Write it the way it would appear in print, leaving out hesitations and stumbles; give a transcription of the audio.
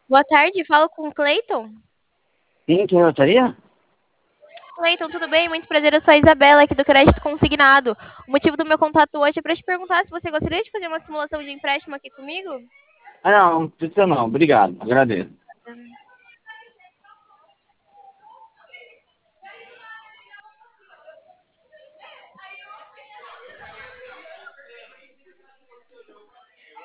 Boa tarde, falo com o Cleiton. Sim, quem gostaria? Cleiton, tudo bem? Muito prazer, eu sou a Isabela, aqui do Crédito Consignado. O motivo do meu contato hoje é para te perguntar se você gostaria de fazer uma simulação de empréstimo aqui comigo? Ah, não, não precisa não, obrigado, agradeço.